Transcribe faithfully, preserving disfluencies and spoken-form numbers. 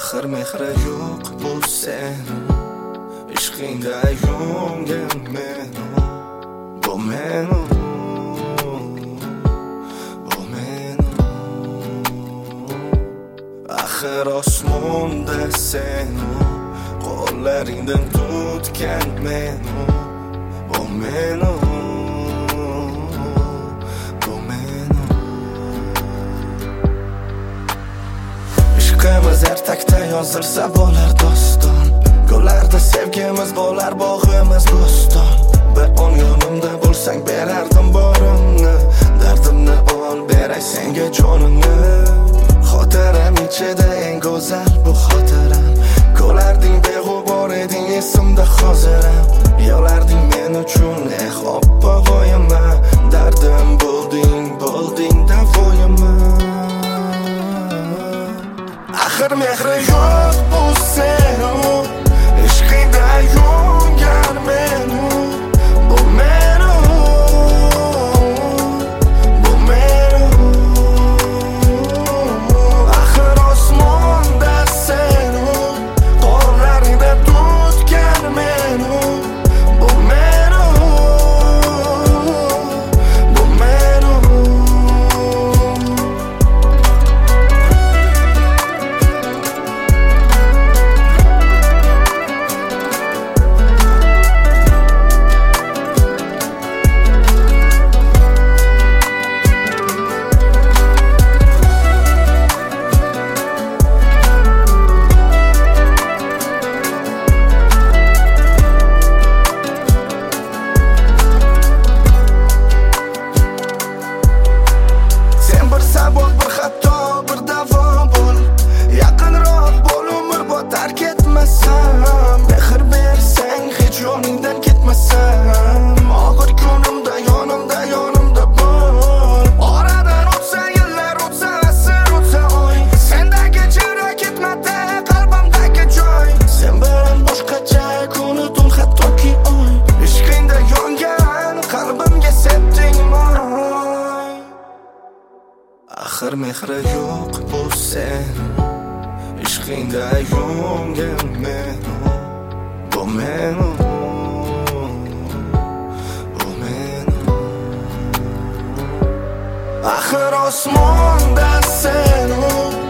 Axir mehri yo'q bu seni, ishqingda yongan meni, bu meni, bu meni. Axir osmonda seni, qo'llaringdan tutgan meni, bu meni, bu meni. Ishqimiz ertakda yozilsa bo'lar doston, gullarda sevgimiz bo'lar bog'imiz bo'ston. Bir on yonimda bo'lsang berardim borimni, dardimni ol beray senga jonimni. Xotiram ichida eng go'zal bu xotiram, ko'larding beg'ubor eding esimda hoziram. Yig'larding men uchun eh oppo'g'oyima, dardim bo'lding bo'lding davoyima. Axir mehri yo'q bu seni, ishqingda yongan meni, bu meni, bu meni. Axir osmonda seni, qo'llaringda tutgan meni, bu meni, bu meni. Sabot bir xato bir davo bo'l, yaqinroq bo'l, umr bo'l tark etmasam. Mehr bersang hech yoningdan ketmasam, og'ir kunimda yonimda yonimda bo'l. Oradan o'tsa yillar, o'tsa asr, o'tsa oy, sendagi chira ketmadi qalbimdagi joy. Sen bilan boshqacha kun tun hattoki oy, ishqingda yongan qalbimga sepding moy. Axir mehri yo'q bu seni, ishqingda yongan meni, bu meni, bu meni. Axir osmonda seni,